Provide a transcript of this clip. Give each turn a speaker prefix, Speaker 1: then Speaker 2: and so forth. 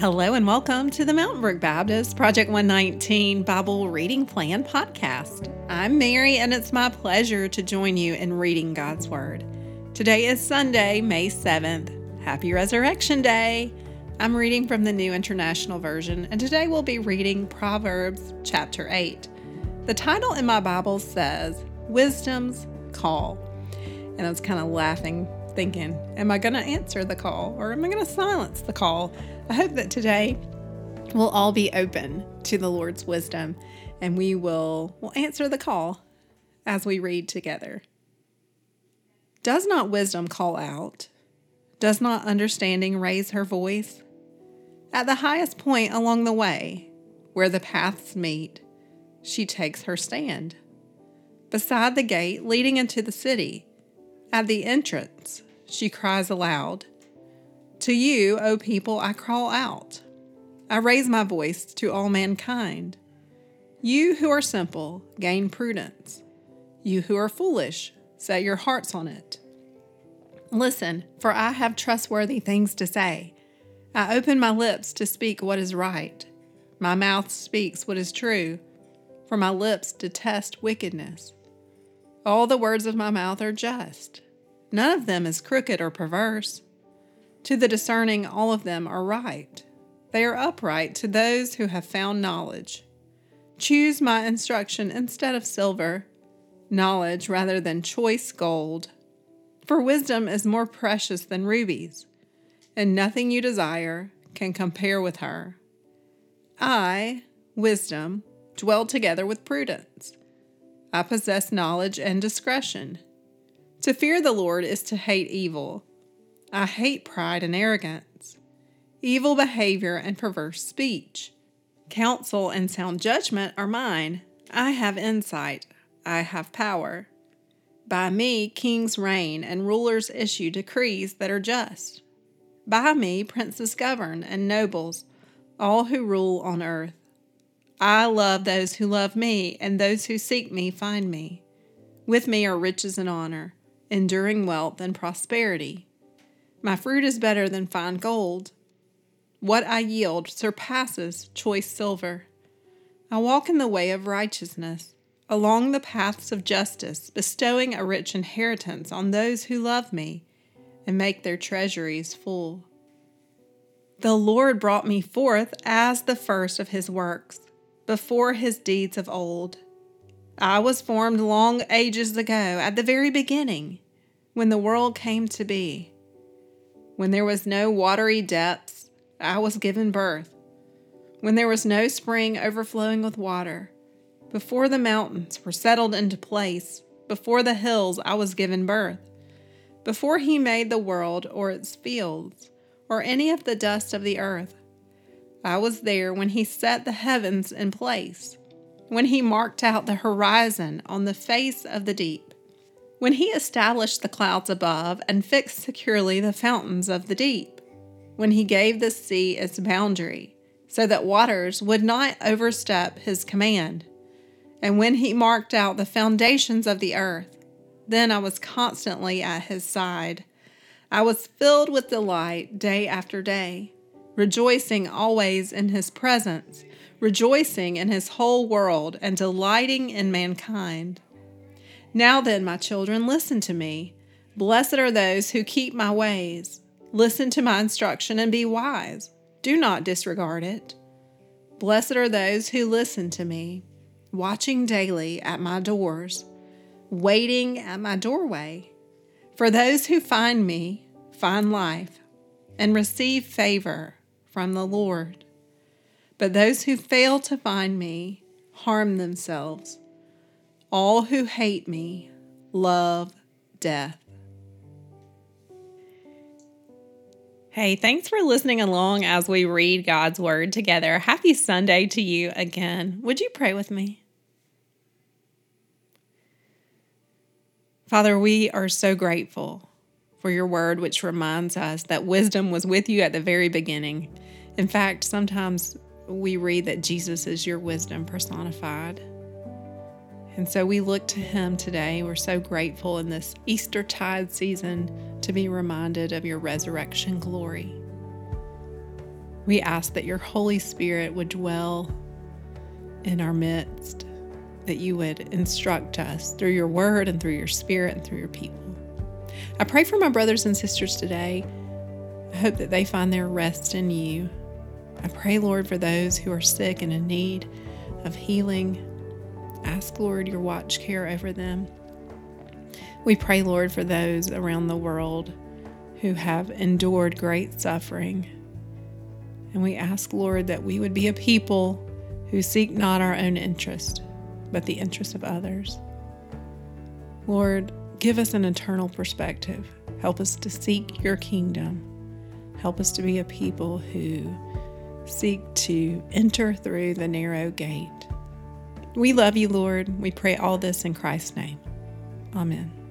Speaker 1: Hello and welcome to the Mountain Brook Baptist Project 119 Bible Reading Plan podcast. I'm Mary and it's my pleasure to join you in reading God's Word. Today is Sunday, May 7th. Happy Resurrection Day! I'm reading from the New International Version and today we'll be reading Proverbs chapter 8. The title in my Bible says, Wisdom's Call. And I was kind of laughing, thinking, am I going to answer the call or am I going to silence the call? I hope that today we'll all be open to the Lord's wisdom and we'll answer the call as we read together. Does not wisdom call out? Does not understanding raise her voice? At the highest point along the way, where the paths meet, she takes her stand. Beside the gate leading into the city, at the entrance, she cries aloud. To you, O people, I call out. I raise my voice to all mankind. You who are simple, gain prudence. You who are foolish, set your hearts on it. Listen, for I have trustworthy things to say. I open my lips to speak what is right. My mouth speaks what is true, for my lips detest wickedness. All the words of my mouth are just. None of them is crooked or perverse. To the discerning, all of them are right. They are upright to those who have found knowledge. Choose my instruction instead of silver, knowledge rather than choice gold. For wisdom is more precious than rubies, and nothing you desire can compare with her. I, wisdom, dwell together with prudence. I possess knowledge and discretion. To fear the Lord is to hate evil. I hate pride and arrogance, evil behavior and perverse speech. Counsel and sound judgment are mine. I have insight. I have power. By me, kings reign and rulers issue decrees that are just. By me, princes govern and nobles, all who rule on earth. I love those who love me, and those who seek me find me. With me are riches and honor, enduring wealth and prosperity. My fruit is better than fine gold. What I yield surpasses choice silver. I walk in the way of righteousness, along the paths of justice, bestowing a rich inheritance on those who love me and make their treasuries full. The Lord brought me forth as the first of his works, before his deeds of old. I was formed long ages ago, at the very beginning, when the world came to be. When there was no watery depths, I was given birth. When there was no spring overflowing with water, before the mountains were settled into place, before the hills I was given birth. Before he made the world or its fields, or any of the dust of the earth, I was there when he set the heavens in place, when he marked out the horizon on the face of the deep. When he established the clouds above and fixed securely the fountains of the deep, when he gave the sea its boundary, so that waters would not overstep his command, and when he marked out the foundations of the earth, then I was constantly at his side. I was filled with delight day after day, rejoicing always in his presence, rejoicing in his whole world, and delighting in mankind. Now then, my children, listen to me. Blessed are those who keep my ways. Listen to my instruction and be wise. Do not disregard it. Blessed are those who listen to me, watching daily at my doors, waiting at my doorway. For those who find me find life and receive favor from the Lord. But those who fail to find me harm themselves. All who hate me love death. Hey, thanks for listening along as we read God's Word together. Happy Sunday to you again. Would you pray with me? Father, we are so grateful for your Word, which reminds us that wisdom was with you at the very beginning. In fact, sometimes we read that Jesus is your wisdom personified. And so we look to him today. We're so grateful in this Eastertide season to be reminded of your resurrection glory. We ask that your Holy Spirit would dwell in our midst, that you would instruct us through your word and through your spirit and through your people. I pray for my brothers and sisters today. I hope that they find their rest in you. I pray, Lord, for those who are sick and in need of healing. Ask, Lord, your watch care over them. We pray, Lord, for those around the world who have endured great suffering. And we ask, Lord, that we would be a people who seek not our own interest, but the interest of others. Lord, give us an eternal perspective. Help us to seek your kingdom. Help us to be a people who seek to enter through the narrow gate. We love you, Lord. We pray all this in Christ's name. Amen.